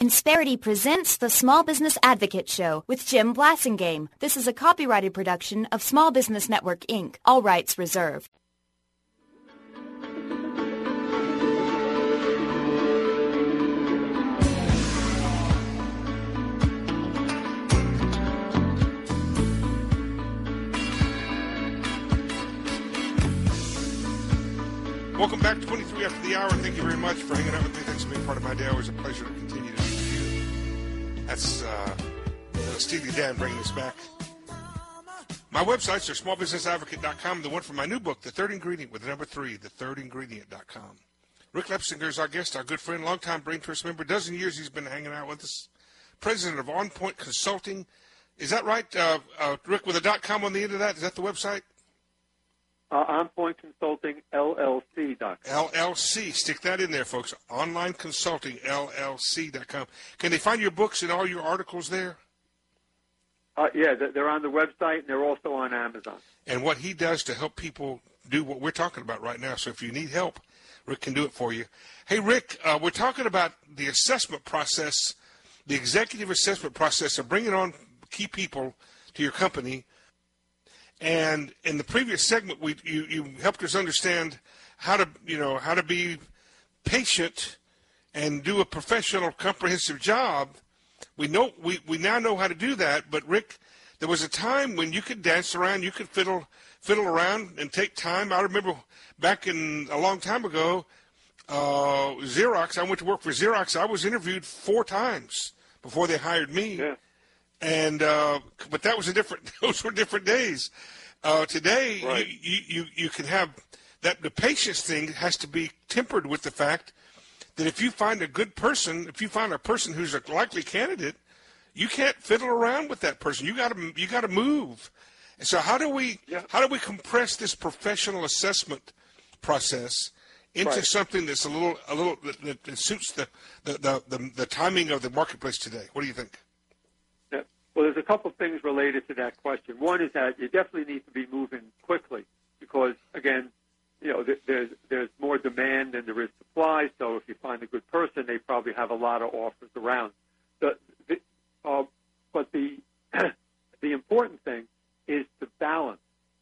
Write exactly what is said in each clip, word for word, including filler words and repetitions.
Insperity presents the Small Business Advocate Show with Jim Blasingame. This is a copyrighted production of Small Business Network, Incorporated. All rights reserved. Welcome back to twenty-three after the hour. Thank you very much for hanging out with me. Thanks for being part of my day. Always a pleasure to continue to be with you. That's uh, Steely Dan bringing us back. My websites are small business advocate dot com. The one for my new book, The Third Ingredient, with the number three, the third ingredient dot com. Rick Lepsinger is our guest, our good friend, longtime Brain Trust member. A dozen years he's been hanging out with us. President of On Point Consulting. Is that right, uh, uh, Rick, with a dot com on the end of that? Is that the website? Uh, On Point Consulting, L L C dot com. L L C. Stick that in there, folks. Online Consulting, L L C dot com. Can they find your books and all your articles there? Uh, yeah, they're on the website, and they're also on Amazon. And what he does to help people do what we're talking about right now. So if you need help, Rick can do it for you. Hey, Rick, uh, we're talking about the assessment process, the executive assessment process of bringing on key people to your company. And in the previous segment, we you, you helped us understand how to you know how to be patient and do a professional, comprehensive job. We know we, we now know how to do that. But Rick, there was a time when you could dance around, you could fiddle fiddle around and take time. I remember back in a long time ago, uh, Xerox. I went to work for Xerox. I was interviewed four times before they hired me. Yeah. And uh, but that was a different; those were different days. Uh, today, right. you, you you can have that. The patience thing has to be tempered with the fact that if you find a good person, if you find a person who's a likely candidate, you can't fiddle around with that person. You got to you got to move. And so, how do we yeah. how do we compress this professional assessment process into right. something that's a little a little that, that suits the the, the the the timing of the marketplace today? What do you think? Well, there's a couple of things related to that question. One is that you definitely need to be moving quickly because, again, you know, there's there's more demand than there is supply. So if you find a good person, they probably have a lot of offers around. The, the, uh, but the the important thing is to balance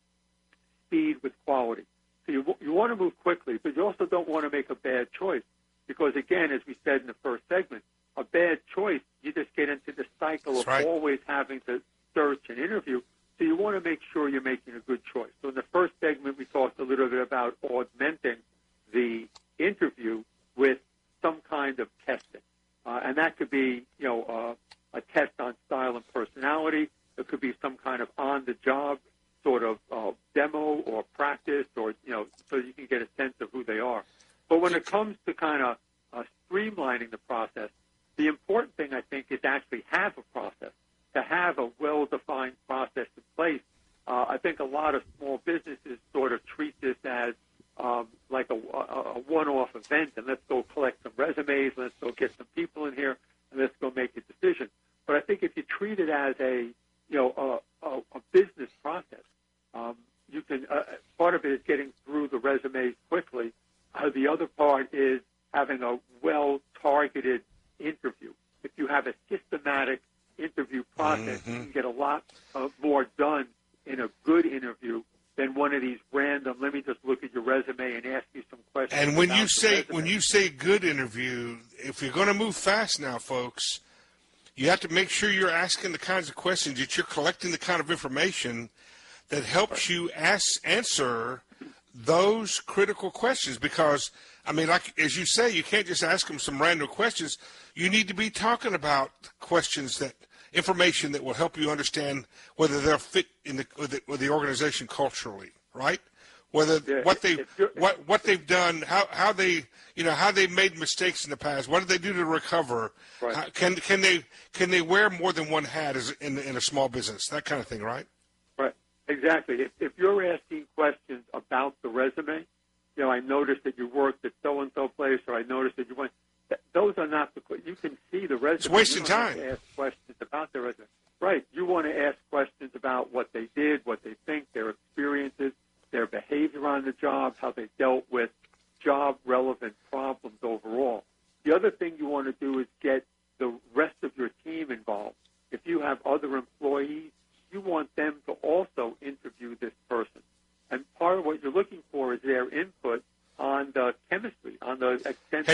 speed with quality. So you you want to move quickly, but you also don't want to make a bad choice because, again, as we said in the first segment, a bad choice, you just get into the cycle That's of right. always having to search and interview. So you want to make sure you're making a good choice. So in the first segment, we talked a little bit about augmenting the interview with some kind of testing. Uh, and that could be, you know, uh, a test on style and personality. It could be some kind of on-the-job sort of uh, demo or practice or, you know, so you can get a sense of who they are. But when it comes to kind of uh, streamlining the process, the important thing, I think, is to actually have a process, to have a well-defined process in place. Uh, I think a lot of small businesses sort of treat this as um, like a, a, a one-off event, and let's go collect some resumes, let's go get some people in here, and let's go make a decision. But I think if you treat it as a, you know, a, a, a business process, um, you can. Uh, part of it is getting through the resumes quickly. Uh, the other part is having a well-targeted interview. If you have a systematic interview process, mm-hmm. you can get a lot uh, more done in a good interview than one of these random, let me just look at your resume and ask you some questions. And when about you say resume. when you say good interview, if you're going to move fast now, folks, you have to make sure you're asking the kinds of questions, that you're collecting the kind of information that helps you ask, answer those critical questions. Because, I mean, like as you say, you can't just ask them some random questions. You need to be talking about questions that, information that will help you understand whether they'll fit in the with the, with the organization culturally, right? Whether yeah, what they if what what they've done, how how they you know how they made mistakes in the past, what did they do to recover? Right. How, can can they can they wear more than one hat as in in a small business? That kind of thing, right? Right. Exactly. If if you're asking questions about the resume, you know, I noticed that you worked at so and so place, or I noticed that you went. Those are not the questions. You can see the resume. It's wasting you don't time. Have to ask questions about their resume. Right. You want to ask questions about what they did, what they think, their experiences, their behavior on the job, how they dealt with job-relevant problems overall. The other thing you want to do is get the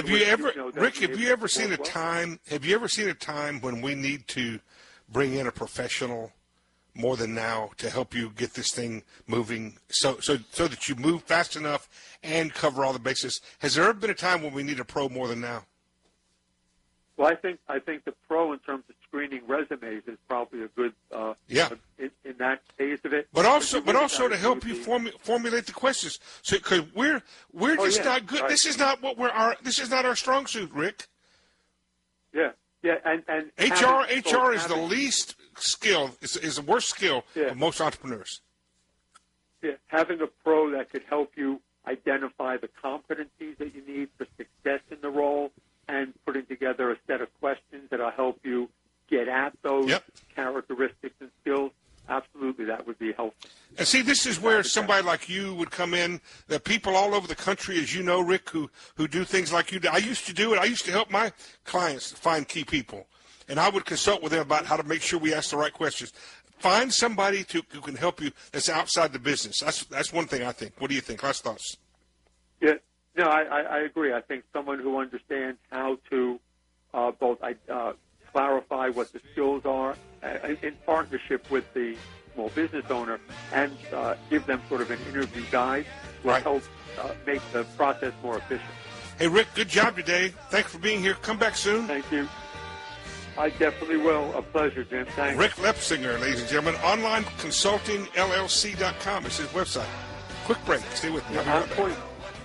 Have you which, ever, know, Rick? they'll Have be you able ever to seen a perform well. time? Have you ever seen a time when we need to bring in a professional more than now to help you get this thing moving, so so so that you move fast enough and cover all the bases? Has there ever been a time when we need a pro more than now? Well, I think I think the pro in terms of screening resumes is probably a good uh, Yeah. in, in that phase of it. But also, you but really also to gotta help do you the- formu- formulate the questions. So, because we're we're Oh, just yeah, not good. right. This is not what we're our. This is not our strong suit, Rick. Yeah, yeah, and and H R having- H R is the having- least skill. Is is the worst skill Yeah. of most entrepreneurs. Yeah, having a pro that could help you identify the competencies that you need for success in the role and putting together a set of questions that will help you get at those Yep. characteristics and skills, absolutely that would be helpful. And see, this is where somebody like you would come in. There are people all over the country, as you know, Rick, who, who do things like you do. I used to do it. I used to help my clients find key people. And I would consult with them about how to make sure we ask the right questions. Find somebody to, who can help you that's outside the business. That's that's one thing I think. What do you think? Last thoughts? Yeah, no, I, I, I agree. I think someone who understands how to uh, both uh, clarify what the skills are uh, in partnership with the small business owner and uh, give them sort of an interview guide will Right. help uh, make the process more efficient. Hey, Rick, good job today. Thanks for being here. Come back soon. Thank you. I definitely will. A pleasure, Jim. Thanks. Rick Lepsinger, ladies and gentlemen, online consulting L L C dot com is his website. Quick break. Stay with me. I'll be On right back. point.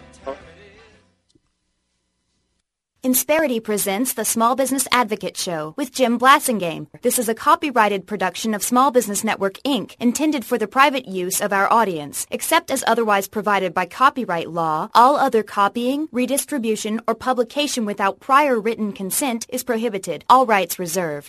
Insperity presents the Small Business Advocate Show with Jim Blasingame. This is a copyrighted production of Small Business Network, Incorporated, intended for the private use of our audience. Except as otherwise provided by copyright law, all other copying, redistribution, or publication without prior written consent is prohibited. All rights reserved.